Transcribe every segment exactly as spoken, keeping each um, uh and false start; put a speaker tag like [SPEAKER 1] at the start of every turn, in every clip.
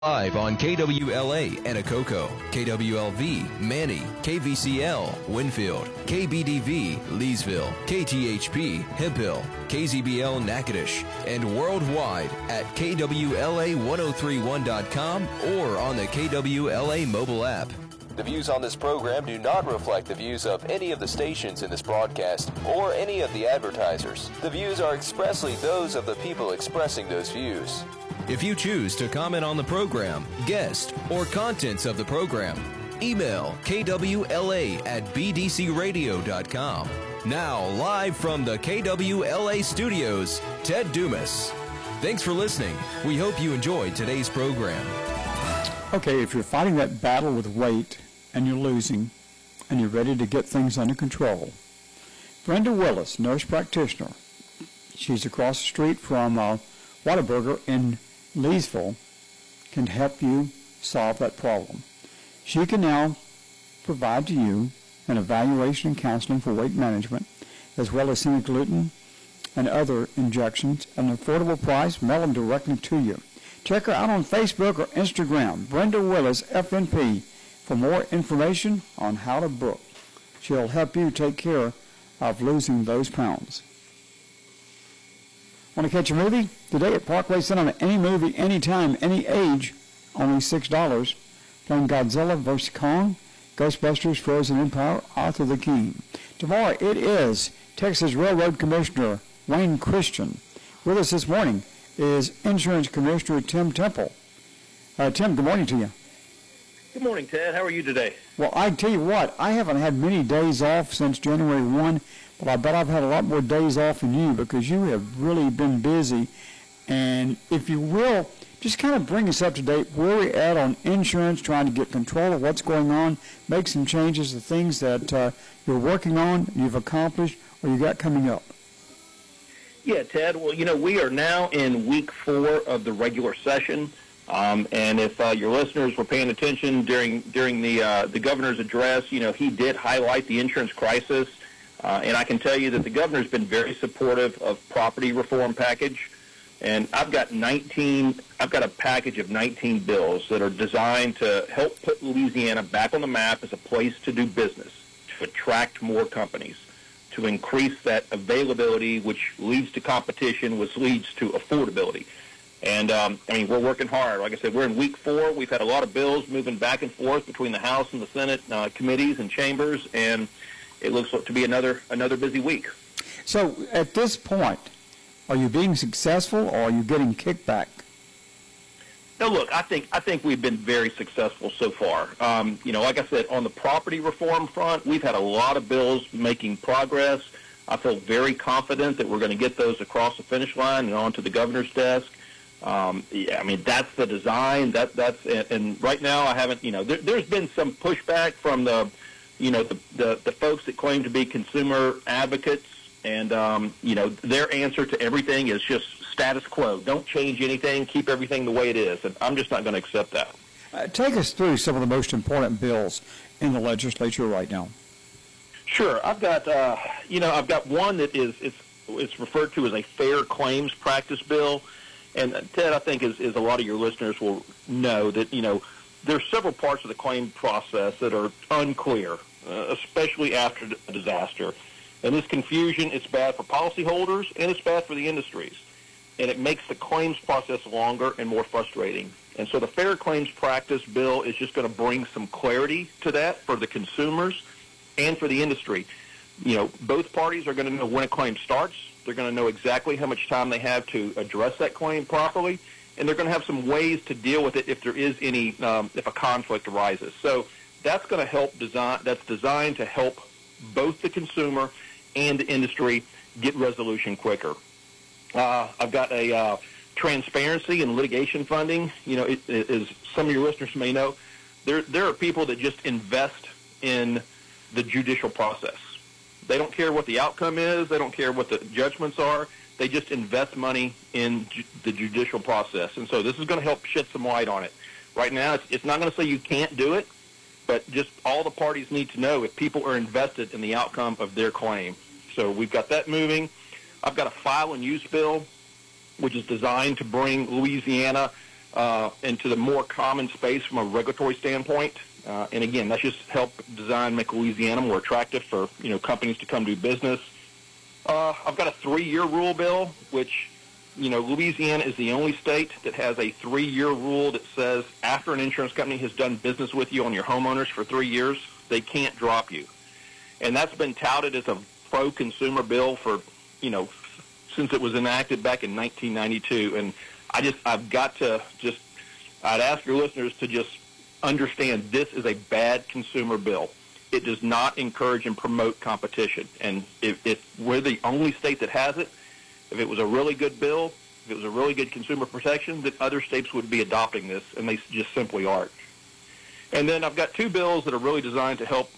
[SPEAKER 1] Live on K W L A Anacoco, K W L V Manny, K V C L Winfield, K B D V Leesville, K T H P Hemphill, K Z B L Natchitoches, and worldwide at K W L A ten thirty-one dot com or on the K W L A mobile app. The views on this program do not reflect the views of any of the stations in this broadcast or any of the advertisers. The views are expressly those of the people expressing those views. If you choose to comment on the program, guest, or contents of the program, email K W L A at B D C radio dot com. Now, live from the K W L A studios, Ted Dumas. Thanks for listening. We hope you enjoyed today's program.
[SPEAKER 2] Okay, if you're fighting that battle with weight and you're losing and you're ready to get things under control, Brenda Willis, nurse practitioner, she's across the street from uh, Whataburger in Leesville, can help you solve that problem. She can now provide to you an evaluation and counseling for weight management, as well as semaglutide and other injections at an affordable price, mail them directly to you. Check her out on Facebook or Instagram, Brenda Willis, F N P, for more information on how to book. She'll help you take care of losing those pounds. Want to catch a movie? Today at Parkway Cinema, any movie, anytime, any age, only six dollars. Playing Godzilla versus Kong, Ghostbusters, Frozen Empire, Arthur the King. Tomorrow it is Texas Railroad Commissioner Wayne Christian. With us this morning is Insurance Commissioner Tim Temple. Uh, Tim, good morning to you.
[SPEAKER 3] Good morning, Ted. How are you today?
[SPEAKER 2] Well, I tell you what, I haven't had many days off since January first, but I bet I've had a lot more days off than you because you have really been busy. And if you will, just kind of bring us up to date where we're at on insurance, trying to get control of what's going on, make some changes, the things that uh, you're working on, you've accomplished, or you got coming up.
[SPEAKER 3] Yeah, Ted. Well, you know, we are now in week four of the regular session. Um, and if uh, your listeners were paying attention during during the uh, the governor's address, you know, he did highlight the insurance crisis. Uh, and I can tell you that the governor's been very supportive of property reform package. And I've got nineteen, I've got a package of nineteen bills that are designed to help put Louisiana back on the map as a place to do business, to attract more companies, to increase that availability, which leads to competition, which leads to affordability. And, um, I mean, we're working hard. Like I said, we're in week four. We've had a lot of bills moving back and forth between the House and the Senate uh, committees and chambers, and it looks to be another another busy week.
[SPEAKER 2] So at this point, are you being successful or are you getting kickback?
[SPEAKER 3] No, look, I think I think we've been very successful so far. Um, you know, like I said, on the property reform front, we've had a lot of bills making progress. I feel very confident that we're going to get those across the finish line and onto the governor's desk. Um, yeah, I mean, that's the design. That that's and, and right now I haven't. You know, there, there's been some pushback from the, you know, the, the the folks that claim to be consumer advocates, and um, you know, their answer to everything is just status quo. Don't change anything. Keep everything the way it is. And I'm just not going to accept that.
[SPEAKER 2] Uh, take us through some of the most important bills in the legislature right now.
[SPEAKER 3] Sure, I've got uh, you know, I've got one that is it's it's referred to as a fair claims practice bill. And, Ted, I think, as, as a lot of your listeners will know, that, you know, there are several parts of the claim process that are unclear, uh, especially after a disaster. And this confusion, it's bad for policyholders and it's bad for the industries. And it makes the claims process longer and more frustrating. And so the Fair Claims Practice Bill is just going to bring some clarity to that for the consumers and for the industry. You know, both parties are going to know when a claim starts. They're going to know exactly how much time they have to address that claim properly, and they're going to have some ways to deal with it if there is any, um, if a conflict arises. So that's going to help design. That's designed to help both the consumer and the industry get resolution quicker. Uh, I've got a uh, transparency and litigation funding. You know, it, it, as some of your listeners may know, there there are people that just invest in the judicial process. They don't care what the outcome is. They don't care what the judgments are. They just invest money in ju- the judicial process. And so this is going to help shed some light on it. Right now, it's, it's not going to say you can't do it, but just all the parties need to know if people are invested in the outcome of their claim. So we've got that moving. I've got a file and use bill, which is designed to bring Louisiana uh, into the more common space from a regulatory standpoint. Uh, and again, that's just help design, make Louisiana more attractive for, you know, companies to come do business. Uh, I've got a three-year rule bill, which, you know, Louisiana is the only state that has a three-year rule that says after an insurance company has done business with you on your homeowners for three years, they can't drop you. And that's been touted as a pro-consumer bill for, you know, since it was enacted back in nineteen ninety-two. And I just, I've got to just, I'd ask your listeners to just understand this is a bad consumer bill. It does not encourage and promote competition. And if, if we're the only state that has it, if it was a really good bill, if it was a really good consumer protection, then other states would be adopting this, and they just simply aren't. And then I've got two bills that are really designed to help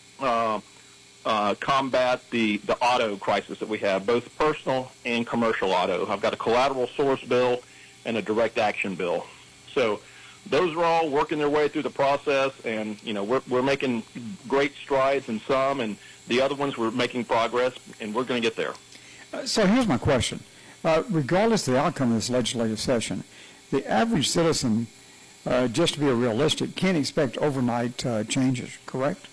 [SPEAKER 3] uh, uh, combat the, the auto crisis that we have, both personal and commercial auto. I've got a collateral source bill and a direct action bill. So those are all working their way through the process, and, you know, we're, we're making great strides in some, and the other ones we're making progress, and we're going to get there.
[SPEAKER 2] Uh, so here's my question. Uh, regardless of the outcome of this legislative session, the average citizen, uh, just to be realistic, can't expect overnight uh, changes, correct?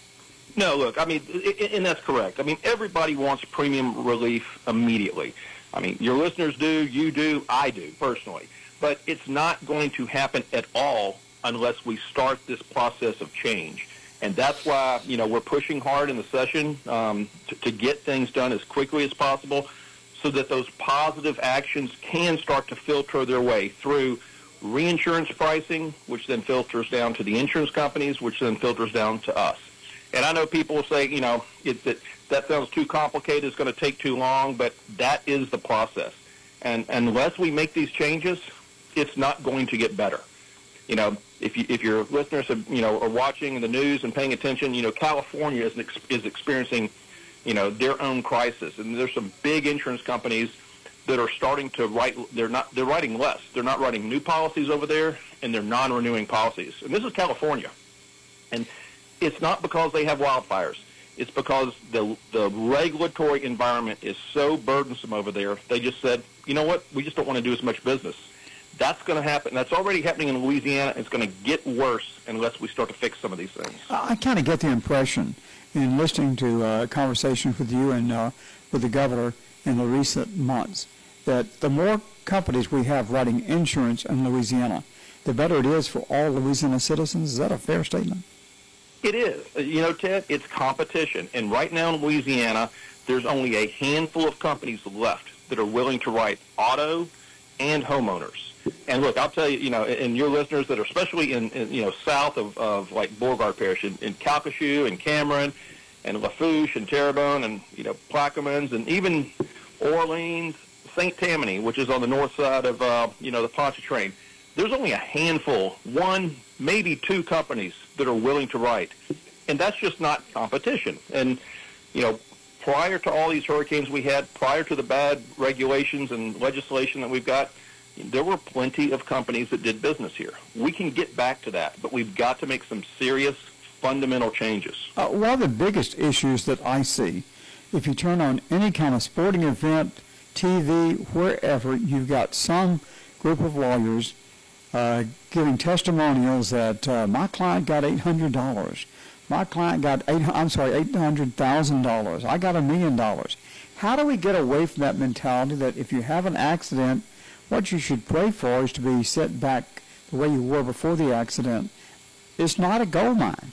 [SPEAKER 3] No, look, I mean, and that's correct. I mean, everybody wants premium relief immediately. I mean, your listeners do, you do, I do, personally. But it's not going to happen at all unless we start this process of change. And that's why, you know, we're pushing hard in the session um, to, to get things done as quickly as possible so that those positive actions can start to filter their way through reinsurance pricing, which then filters down to the insurance companies, which then filters down to us. And I know people will say, you know, it, that, that sounds too complicated, it's going to take too long, but that is the process. And unless we make these changes, it's not going to get better. You know, if you, if your listeners have, you know, are watching the news and paying attention, you know, California is is experiencing, you know, their own crisis, and there's some big insurance companies that are starting to write. They're not. They're writing less. They're not writing new policies over there, and they're non-renewing policies. And this is California, and it's not because they have wildfires. It's because the the regulatory environment is so burdensome over there. They just said, you know what, we just don't want to do as much business. That's going to happen. That's already happening in Louisiana. It's going to get worse unless we start to fix some of these things.
[SPEAKER 2] I kind of get the impression in listening to uh, conversations with you and uh, with the governor in the recent months that the more companies we have writing insurance in Louisiana, the better it is for all Louisiana citizens. Is that a fair statement?
[SPEAKER 3] It is. You know, Ted, it's competition. And right now in Louisiana, there's only a handful of companies left that are willing to write auto and homeowners. And look, I'll tell you, you know, and your listeners that are especially in, in you know, south of, of like Beauregard Parish, in, in Calcasieu and Cameron and Lafourche and Terrebonne and, you know, Plaquemines and even Orleans, Saint Tammany, which is on the north side of, uh, you know, the Pontchartrain. There's only a handful, one, maybe two companies that are willing to write. And that's just not competition. And, you know, prior to all these hurricanes we had, prior to the bad regulations and legislation that we've got, there were plenty of companies that did business here. We can get back to that, but we've got to make some serious fundamental changes.
[SPEAKER 2] Uh, one of the biggest issues that I see, if you turn on any kind of sporting event, T V, wherever, you've got some group of lawyers uh, giving testimonials that uh, my client got eight hundred dollars. My client got eight. I'm sorry, eight hundred thousand dollars. I got a million dollars. How do we get away from that mentality that if you have an accident, what you should pray for is to be set back the way you were before the accident? It's not a gold mine.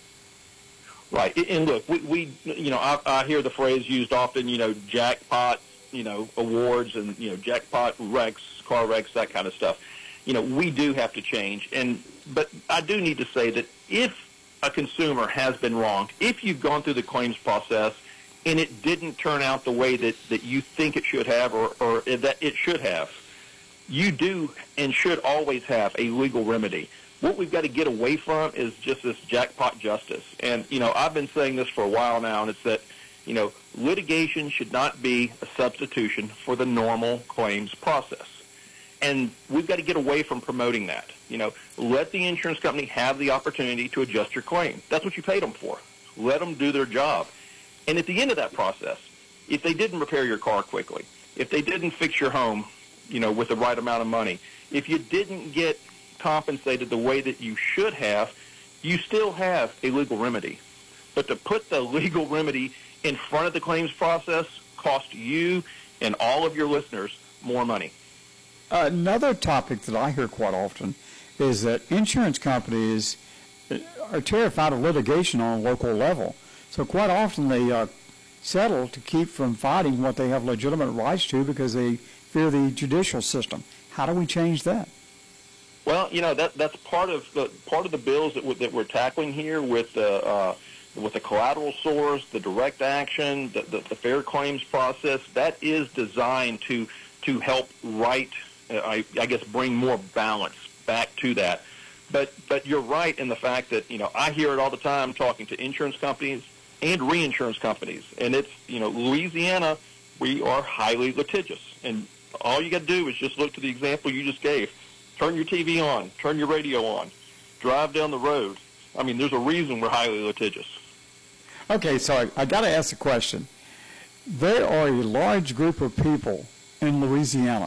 [SPEAKER 3] Right. And look, we, we you know, I, I hear the phrase used often, you know, jackpot, you know, awards and, you know, jackpot wrecks, car wrecks, that kind of stuff. You know, we do have to change. And but I do need to say that if a consumer has been wronged, if you've gone through the claims process and it didn't turn out the way that, that you think it should have or, or that it should have, you do and should always have a legal remedy. What we've got to get away from is just this jackpot justice. And, you know, I've been saying this for a while now, and it's that, you know, litigation should not be a substitution for the normal claims process. And we've got to get away from promoting that. You know, let the insurance company have the opportunity to adjust your claim. That's what you paid them for. Let them do their job. And at the end of that process, if they didn't repair your car quickly, if they didn't fix your home, you know, with the right amount of money, if you didn't get compensated the way that you should have, you still have a legal remedy. But to put the legal remedy in front of the claims process costs you and all of your listeners more money.
[SPEAKER 2] Another topic that I hear quite often is that insurance companies are terrified of litigation on a local level. So quite often they uh, settle to keep from fighting what they have legitimate rights to because they fear the judicial system. How do we change that?
[SPEAKER 3] Well, you know, that that's part of the part of the bills that, w- that we're tackling here with the uh, with the collateral source, the direct action, the, the, the fair claims process. That is designed to to help right, uh, I, I guess, bring more balance back to that. But but you're right in the fact that, you know, I hear it all the time talking to insurance companies and reinsurance companies, and it's, you know, Louisiana, we are highly litigious, and all you got to do is just look to the example you just gave. Turn your T V on, turn your radio on, drive down the road. I mean, there's a reason we're highly litigious.
[SPEAKER 2] Okay, so I, I got to ask a question. There are a large group of people in Louisiana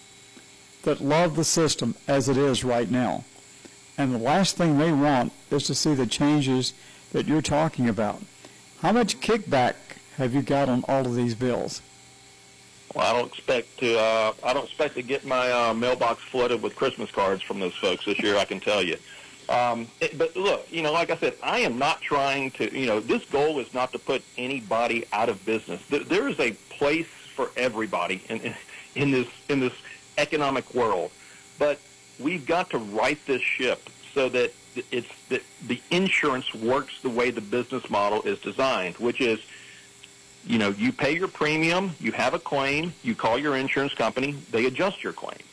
[SPEAKER 2] that love the system as it is right now. And the last thing they want is to see the changes that you're talking about. How much kickback have you got on all of these bills?
[SPEAKER 3] Well, I don't expect to. Uh, I don't expect to get my uh, mailbox flooded with Christmas cards from those folks this year. I can tell you. Um, it, but look, you know, like I said, I am not trying to. You know, this goal is not to put anybody out of business. There, there is a place for everybody in, in in this in this economic world, but we've got to right this ship so that it's that the insurance works the way the business model is designed, which is, you know, you pay your premium, you have a claim, you call your insurance company, they adjust your claim.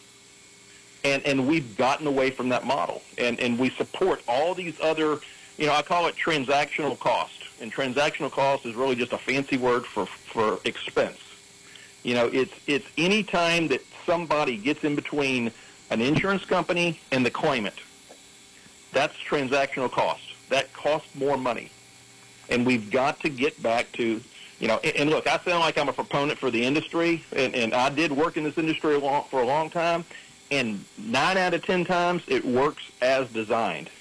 [SPEAKER 3] And and we've gotten away from that model. And, and we support all these other, you know, I call it transactional cost. And transactional cost is really just a fancy word for, for expense. You know, it's it's any time that somebody gets in between an insurance company and the claimant, that's transactional cost. That costs more money. And we've got to get back to, you know, and, and look, I sound like I'm a proponent for the industry, and, and I did work in this industry a long, for a long time, and nine out of ten times it works as designed.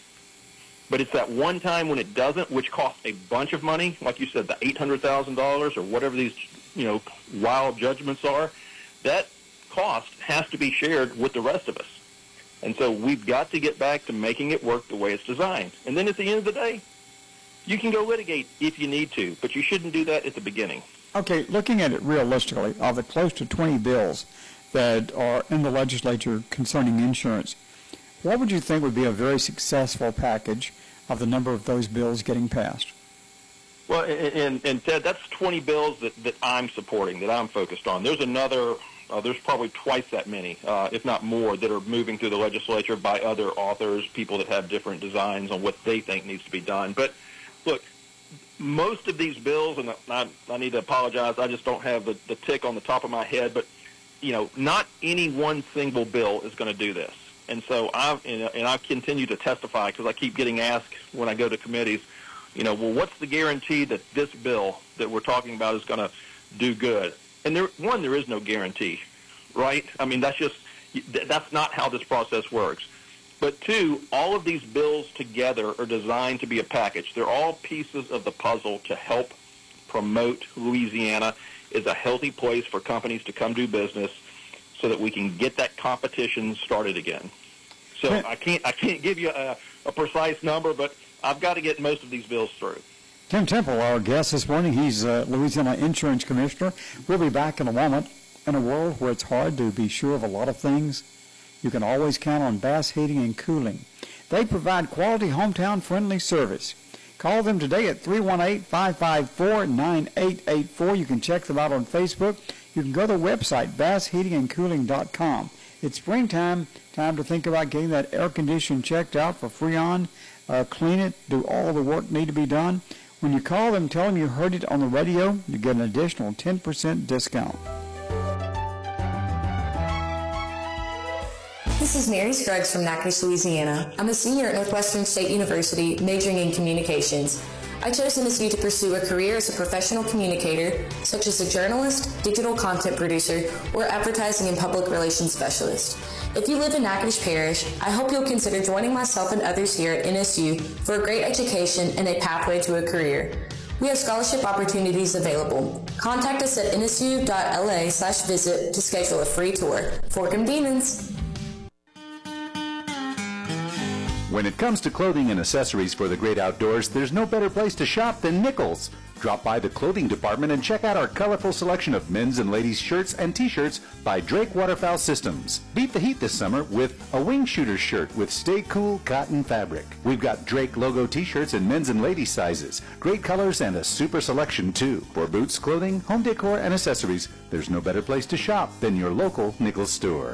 [SPEAKER 3] But it's that one time when it doesn't, which costs a bunch of money, like you said, the eight hundred thousand dollars or whatever these, you know, wild judgments are, that cost has to be shared with the rest of us. And so we've got to get back to making it work the way it's designed. And then at the end of the day, you can go litigate if you need to, but you shouldn't do that at the beginning.
[SPEAKER 2] Okay, looking at it realistically, of the close to twenty bills that are in the legislature concerning insurance, what would you think would be a very successful package of the number of those bills getting passed?
[SPEAKER 3] Well, and, and Ted, that's twenty bills that, that I'm supporting, that I'm focused on. There's another, uh, there's probably twice that many, uh, if not more, that are moving through the legislature by other authors, people that have different designs on what they think needs to be done. But look, most of these bills, and I, I need to apologize, I just don't have the, the tick on the top of my head, but, you know, not any one single bill is going to do this. And so I and I continue to testify because I keep getting asked when I go to committees, you know, well, what's the guarantee that this bill that we're talking about is going to do good? And there, one, there is no guarantee, right? I mean, that's just that's not how this process works. But two, all of these bills together are designed to be a package. They're all pieces of the puzzle to help promote Louisiana as a healthy place for companies to come do business so that we can get that competition started again. So I can't I can't give you a, a precise number, but I've got to get most of these bills through.
[SPEAKER 2] Tim Temple, our guest this morning, he's uh, Louisiana Insurance Commissioner. We'll be back in a moment. In a world where it's hard to be sure of a lot of things, you can always count on Bass Heating and Cooling. They provide quality, hometown-friendly service. Call them today at three one eight, five five four, nine eight eight four. You can check them out on Facebook. You can go to the website, bass heating and cooling dot com. It's springtime, time to think about getting that air condition checked out for Freon, uh, clean it, do all the work need to be done. When you call them, tell them you heard it on the radio, you get an additional ten percent discount.
[SPEAKER 4] This is Mary Scruggs from Natchitoches, Louisiana. I'm a senior at Northwestern State University majoring in communications. I chose N S U to pursue a career as a professional communicator, such as a journalist, digital content producer, or advertising and public relations specialist. If you live in Natchitoches Parish, I hope you'll consider joining myself and others here at N S U for a great education and a pathway to a career. We have scholarship opportunities available. Contact us at N S U dot L A slash visit to schedule a free tour. Forkum Demons!
[SPEAKER 5] When it comes to clothing and accessories for the great outdoors, there's no better place to shop than Nichols. Drop by the clothing department and check out our colorful selection of men's and ladies' shirts and t-shirts by Drake Waterfowl Systems. Beat the heat this summer with a wing shooter shirt with Stay Cool cotton fabric. We've got Drake logo t-shirts in men's and ladies' sizes, great colors, and a super selection too. For boots, clothing, home decor, and accessories, there's no better place to shop than your local Nichols store.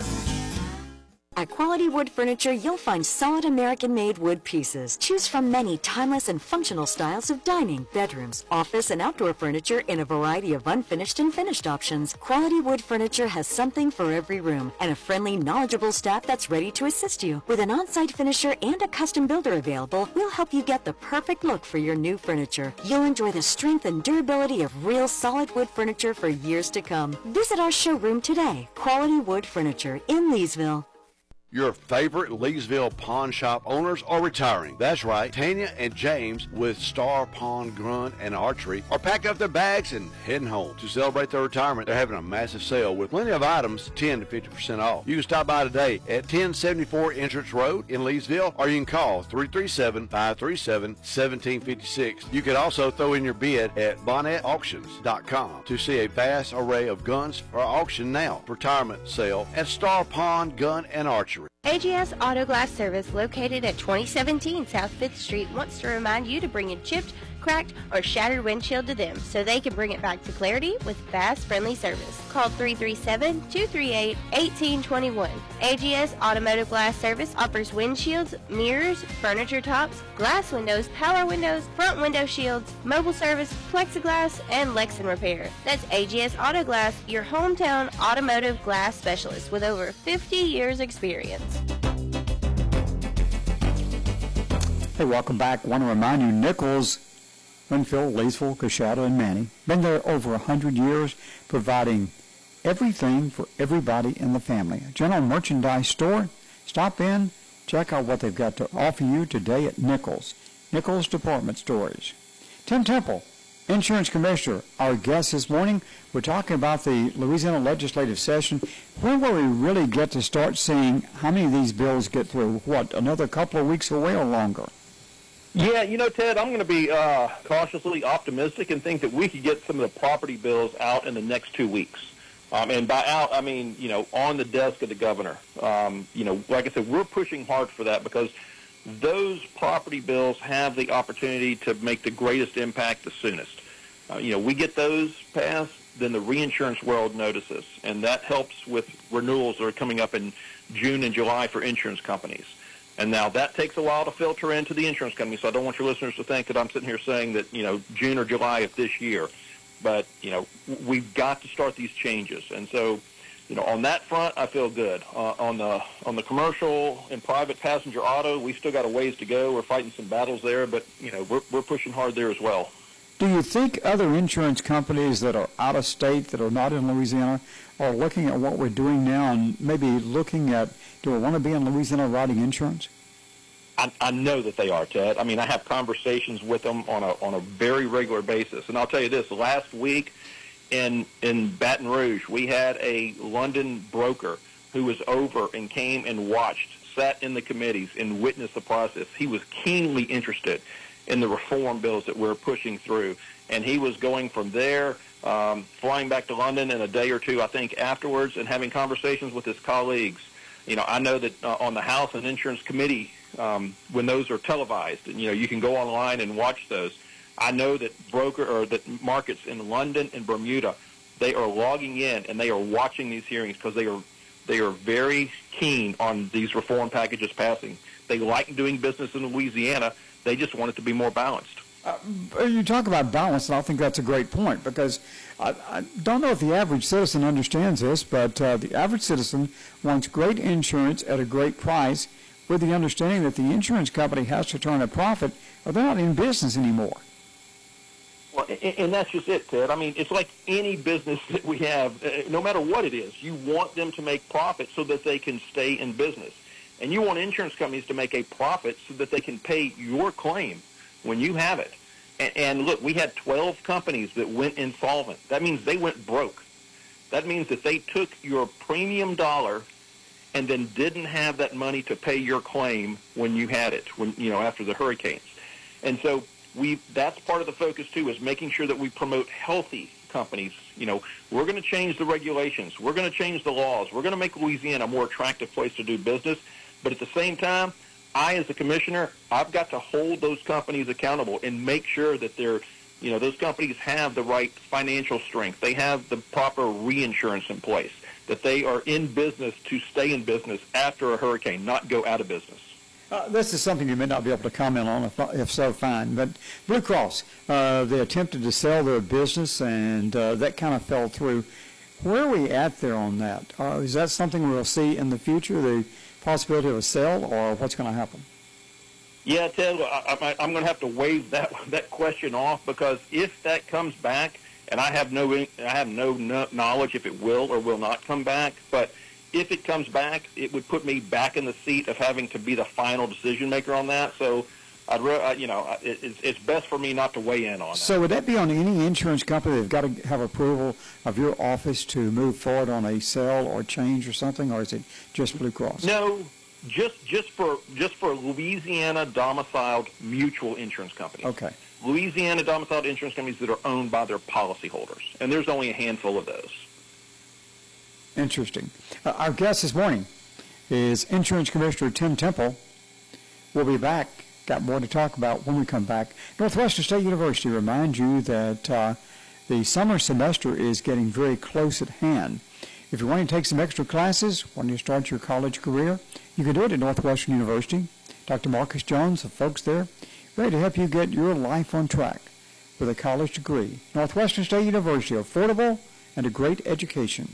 [SPEAKER 6] At Quality Wood Furniture, you'll find solid American-made wood pieces. Choose from many timeless and functional styles of dining, bedrooms, office, and outdoor furniture in a variety of unfinished and finished options. Quality Wood Furniture has something for every room and a friendly, knowledgeable staff that's ready to assist you. With an on-site finisher and a custom builder available, we'll help you get the perfect look for your new furniture. You'll enjoy the strength and durability of real solid wood furniture for years to come. Visit our showroom today, Quality Wood Furniture in Leesville.
[SPEAKER 7] Your favorite Leesville pawn shop owners are retiring. That's right. Tanya and James with Star Pawn Gun and Archery are packing up their bags and heading home. To celebrate their retirement, they're having a massive sale with plenty of items ten to fifty percent off. You can stop by today at ten seventy-four Entrance Road in Leesville, or you can call three three seven, five three seven, one seven five six. You can also throw in your bid at bonnet auctions dot com to see a vast array of guns for auction now. Retirement sale at Star Pawn Gun and Archery.
[SPEAKER 8] A G S Auto Glass Service, located at twenty seventeen South fifth Street, wants to remind you to bring a chipped, cracked, or shattered windshield to them so they can bring it back to clarity with fast, friendly service. Call three three seven, two three eight, one eight two one. A G S Automotive Glass Service offers windshields, mirrors, furniture tops, glass windows, power windows, front window shields, mobile service, plexiglass, and Lexan repair. That's A G S Auto Glass, your hometown automotive glass specialist with over fifty years experience.
[SPEAKER 2] Hey, welcome back. Want to remind you, Nichols, Winfield, Leesville, Coshada, and Manny, been there over one hundred years, providing everything for everybody in the family. A general merchandise store. Stop in, check out what they've got to offer you today at Nichols. Nichols Department Stores. Tim Temple, Insurance Commissioner, our guest this morning. We're talking about the Louisiana legislative session. When will we really get to start seeing how many of these bills get through? What, another couple of weeks away or longer?
[SPEAKER 3] Yeah, you know, Ted, I'm going to be uh, cautiously optimistic and think that we could get some of the property bills out in the next two weeks. Um, and by out, I mean, you know, on the desk of the governor. Um, you know, like I said, we're pushing hard for that because those property bills have the opportunity to make the greatest impact the soonest. Uh, you know, we get those passed, then the reinsurance world notices, and that helps with renewals that are coming up in June and July for insurance companies. And now that takes a while to filter into the insurance company, so I don't want your listeners to think that I'm sitting here saying that, you know, June or July of this year. But, you know, we've got to start these changes. And so, you know, on that front, I feel good. Uh, on the on the commercial and private passenger auto, we've still got a ways to go. We're fighting some battles there, but, you know, we're, we're pushing hard there as well.
[SPEAKER 2] Do you think other insurance companies that are out of state, that are not in Louisiana, are looking at what we're doing now and maybe looking at, do we want to be in Louisiana writing insurance?
[SPEAKER 3] I, I know that they are, Ted. I mean, I have conversations with them on a on a very regular basis. And I'll tell you this, last week in in Baton Rouge, we had a London broker who was over and came and watched, sat in the committees and witnessed the process. He was keenly interested in the reform bills that we're pushing through. And he was going from there, um, flying back to London in a day or two, I think, afterwards, and having conversations with his colleagues. You know, I know that uh, on the House and Insurance Committee, um, when those are televised, and, you know, you can go online and watch those, I know that broker or that markets in London and Bermuda, they are logging in and they are watching these hearings because they are they are very keen on these reform packages passing. They like doing business in Louisiana. They just want it to be more balanced.
[SPEAKER 2] Uh, you talk about balance, and I think that's a great point, because I, I don't know if the average citizen understands this, but uh, the average citizen wants great insurance at a great price with the understanding that the insurance company has to turn a profit or they're not in business anymore.
[SPEAKER 3] Well, and, and that's just it, Ted. I mean, it's like any business that we have, uh, no matter what it is, you want them to make profit so that they can stay in business. And you want insurance companies to make a profit so that they can pay your claim when you have it. And, and look, we had twelve companies that went insolvent. That means they went broke. That means that they took your premium dollar and then didn't have that money to pay your claim when you had it, when you know, after the hurricanes. And so we that's part of the focus, too, is making sure that we promote healthy companies. You know, we're going to change the regulations. We're going to change the laws. We're going to make Louisiana a more attractive place to do business. But at the same time, I, as a commissioner, I've got to hold those companies accountable and make sure that they're, you know, those companies have the right financial strength. They have the proper reinsurance in place, that they are in business to stay in business after a hurricane, not go out of business.
[SPEAKER 2] Uh, this is something you may not be able to comment on, if, if so, fine. But Blue Cross, uh, they attempted to sell their business, and uh, that kind of fell through. Where are we at there on that? Uh, is that something we'll see in the future, the possibility of a sale, or what's going to happen?
[SPEAKER 3] Yeah, Ted, I, I, I'm going to have to waive that that question off, because if that comes back, and I have no I have no knowledge if it will or will not come back, but if it comes back, it would put me back in the seat of having to be the final decision maker on that. So, I'd re- you know, it, it's, it's best for me not to weigh in on that.
[SPEAKER 2] So, would that be on any insurance company? They've got to have approval of your office to move forward on a sale or change or something, or is it just Blue Cross?
[SPEAKER 3] No, just just for just for Louisiana domiciled mutual insurance companies.
[SPEAKER 2] Okay.
[SPEAKER 3] Louisiana domiciled insurance companies that are owned by their policyholders, and there's only a handful of those.
[SPEAKER 2] Interesting. Uh, our guest this morning is Insurance Commissioner Tim Temple. We'll be back. Got more to talk about when we come back. Northwestern State University reminds you that uh, the summer semester is getting very close at hand. If you want to take some extra classes when you start your college career, you can do it at Northwestern University. Doctor Marcus Jones, the folks there, ready to help you get your life on track with a college degree. Northwestern State University, affordable and a great education.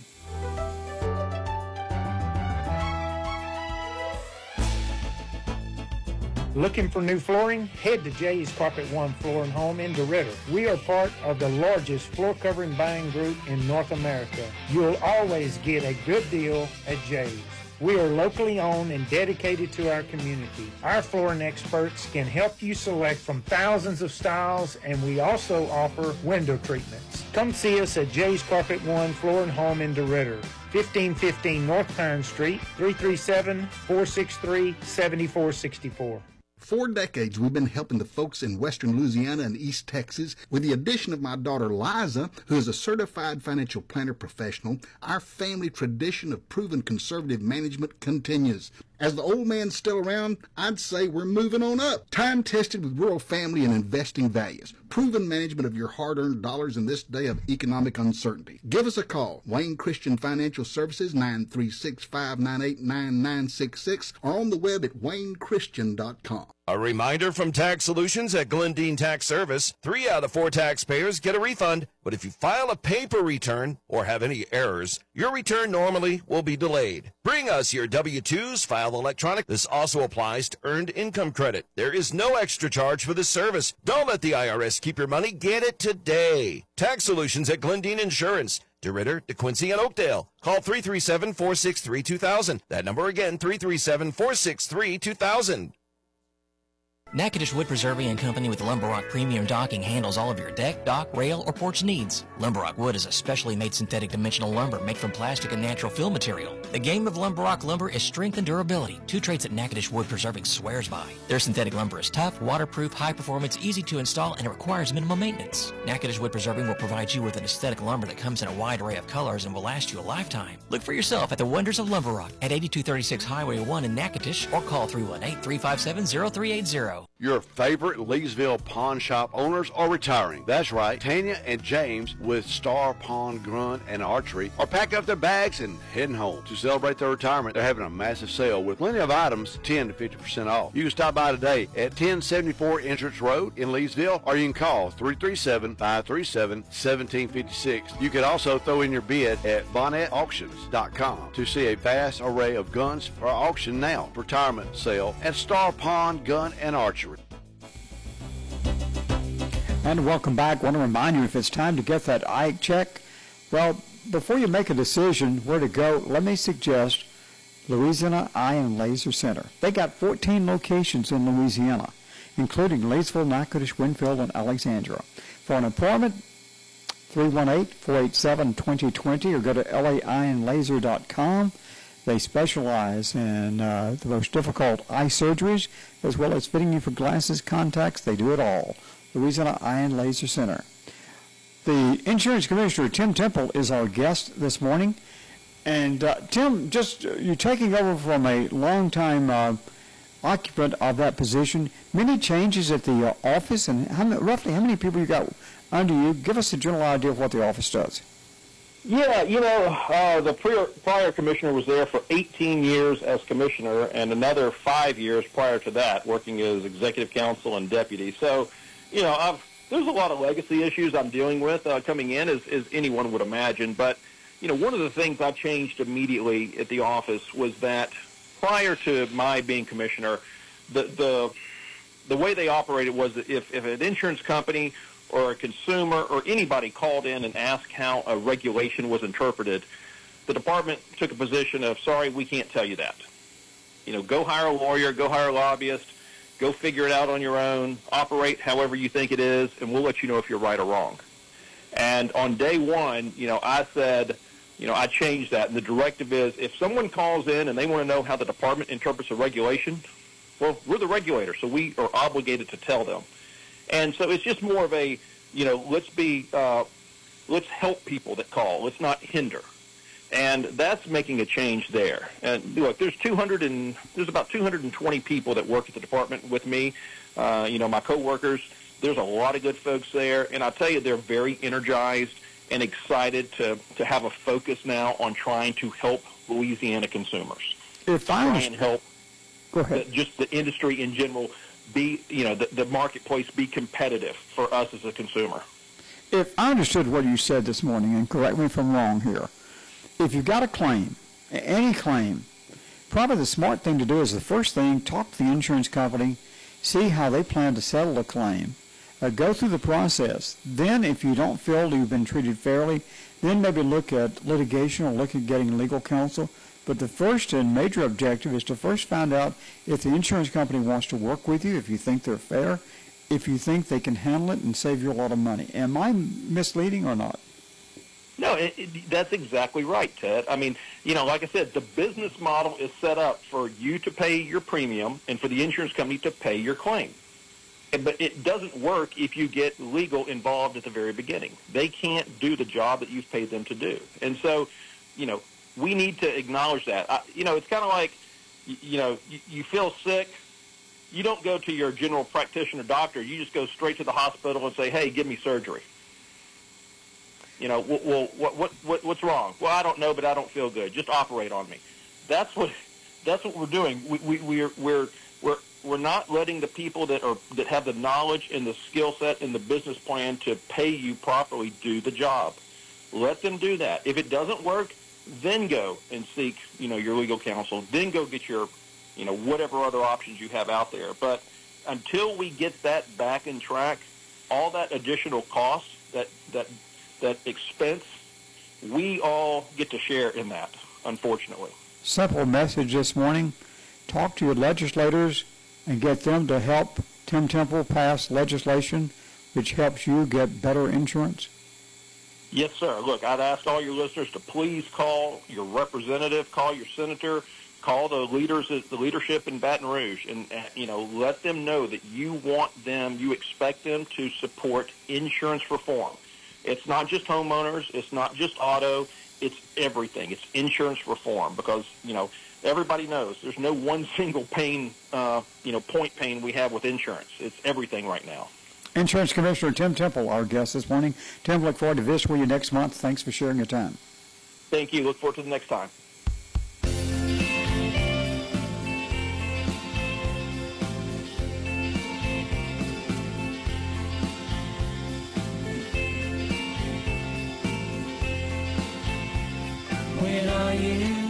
[SPEAKER 9] Looking for new flooring? Head to Jay's Carpet One Floor and Home in DeRidder. We are part of the largest floor covering buying group in North America. You'll always get a good deal at Jay's. We are locally owned and dedicated to our community. Our flooring experts can help you select from thousands of styles, and we also offer window treatments. Come see us at Jay's Carpet One Floor and Home in DeRidder, fifteen fifteen North Pine Street, three three seven, four six three, seven four six four.
[SPEAKER 10] For decades, we've been helping the folks in western Louisiana and East Texas. With the addition of my daughter, Liza, who is a certified financial planner professional, our family tradition of proven conservative management continues. As the old man's still around, I'd say we're moving on up. Time-tested with rural family and investing values. Proven management of your hard-earned dollars in this day of economic uncertainty. Give us a call. Wayne Christian Financial Services, nine three six, five nine eight, nine nine six six, or on the web at wayne christian dot com.
[SPEAKER 11] A reminder from Tax Solutions at Glendine Tax Service. Three out of four taxpayers get a refund, but if you file a paper return or have any errors, your return normally will be delayed. Bring us your W two's filed electronic. This also applies to earned income credit. There is no extra charge for this service. Don't let the I R S keep your money. Get it today. Tax Solutions at Glendine Insurance. DeRidder, DeQuincy, and Oakdale. Call three three seven, four six three, two thousand. That number again, three three seven, four six three, two thousand.
[SPEAKER 12] Natchitoches Wood Preserving and Company with Lumberock Premium Docking handles all of your deck, dock, rail, or porch needs. Lumberock Wood is a specially made synthetic dimensional lumber made from plastic and natural fill material. The game of Lumberock lumber is strength and durability, two traits that Natchitoches Wood Preserving swears by. Their synthetic lumber is tough, waterproof, high performance, easy to install, and it requires minimal maintenance. Natchitoches Wood Preserving will provide you with an aesthetic lumber that comes in a wide array of colors and will last you a lifetime. Look for yourself at the wonders of Lumberock at eighty-two thirty-six Highway one in Natchitoches, or call three one eight, three five seven, zero three eight zero.
[SPEAKER 7] Your favorite Leesville pawn shop owners are retiring. That's right. Tanya and James with Star Pawn Gun and Archery are packing up their bags and heading home. To celebrate their retirement, they're having a massive sale with plenty of items ten to fifty percent off. You can stop by today at ten seventy-four Entrance Road in Leesville, or you can call three three seven, five three seven, one seven five six. You can also throw in your bid at bonnet auctions dot com to see a vast array of guns for auction now. Retirement sale at Star Pawn Gun and Archery.
[SPEAKER 2] And welcome back. I want to remind you, if it's time to get that eye check, well, before you make a decision where to go, let me suggest Louisiana Eye and Laser Center. They got fourteen locations in Louisiana, including Leesville, Natchitoches, Winfield, and Alexandria. For an appointment, three one eight, four eight seven, two zero two zero or go to L A eye and laser dot com. They specialize in uh, the most difficult eye surgeries, as well as fitting you for glasses, contacts. They do it all. Louisiana Eye and Laser Center. The Insurance Commissioner, Tim Temple, is our guest this morning. And, uh, Tim, just uh, you're taking over from a longtime uh, occupant of that position. Many changes at the uh, office, and how, roughly how many people you got under you? Give us a general idea of what the office does.
[SPEAKER 3] Yeah, you know, uh, the prior, prior commissioner was there for eighteen years as commissioner and another five years prior to that working as executive counsel and deputy. So, you know, I've, there's a lot of legacy issues I'm dealing with uh, coming in, as, as anyone would imagine. But, you know, one of the things I changed immediately at the office was that prior to my being commissioner, the the, the way they operated was that if, if an insurance company or a consumer or anybody called in and asked how a regulation was interpreted, the department took a position of, sorry, we can't tell you that. You know, go hire a lawyer, go hire a lobbyist, go figure it out on your own, operate however you think it is, and we'll let you know if you're right or wrong. And on day one, you know, I said, you know, I changed that, and the directive is if someone calls in and they want to know how the department interprets a regulation, well, we're the regulator, so we are obligated to tell them. And so it's just more of a, you know, let's be, uh, let's help people that call. Let's not hinder. And that's making a change there. And look, there's two hundred and there's about two hundred twenty people that work at the department with me. Uh, you know, my coworkers. There's a lot of good folks there, and I'll tell you, they're very energized and excited to to have a focus now on trying to help Louisiana consumers.
[SPEAKER 2] If I
[SPEAKER 3] try and help,
[SPEAKER 2] go ahead.
[SPEAKER 3] The, just the industry in general. Be, you know, the, the marketplace be competitive for us as a consumer.
[SPEAKER 2] If I understood what you said this morning, and correct me if I'm wrong here, if you've got a claim, any claim, probably the smart thing to do is the first thing, talk to the insurance company, see how they plan to settle the claim, uh, go through the process. Then if you don't feel you've been treated fairly, then maybe look at litigation or look at getting legal counsel. But the first and major objective is to first find out if the insurance company wants to work with you, if you think they're fair, if you think they can handle it and save you a lot of money. Am I misleading or not?
[SPEAKER 3] No, it, it, that's exactly right, Ted. I mean, you know, like I said, the business model is set up for you to pay your premium and for the insurance company to pay your claim. But it doesn't work if you get legal involved at the very beginning. They can't do the job that you've paid them to do. And so, you know, we need to acknowledge that. I, you know, it's kind of like, you, you know, you, you feel sick. You don't go to your general practitioner doctor. You just go straight to the hospital and say, hey, give me surgery. You know, well, what, what, what, what's wrong? Well, I don't know, but I don't feel good. Just operate on me. That's what, that's what we're doing. We, we, we're, we're, we're, we're not letting the people that are that have the knowledge and the skill set and the business plan to pay you properly do the job. Let them do that. If it doesn't work, then go and seek, you know, your legal counsel. Then go get your, you know, whatever other options you have out there. But until we get that back in track, all that additional cost, that that that expense, we all get to share in that, unfortunately.
[SPEAKER 2] Simple message this morning. Talk to your legislators and get them to help Tim Temple pass legislation which helps you get better insurance.
[SPEAKER 3] Yes, sir. Look, I'd ask all your listeners to please call your representative, call your senator, call the leaders, the leadership in Baton Rouge, and, you know, let them know that you want them, you expect them to support insurance reform. It's not just homeowners, it's not just auto, it's everything. It's insurance reform because, you know, everybody knows there's no one single pain, uh, you know, point pain we have with insurance. It's everything right now.
[SPEAKER 2] Insurance Commissioner Tim Temple, our guest this morning. Tim, look forward to this with you next month. Thanks for sharing your time.
[SPEAKER 3] Thank you. Look forward to the next time.
[SPEAKER 13] When are you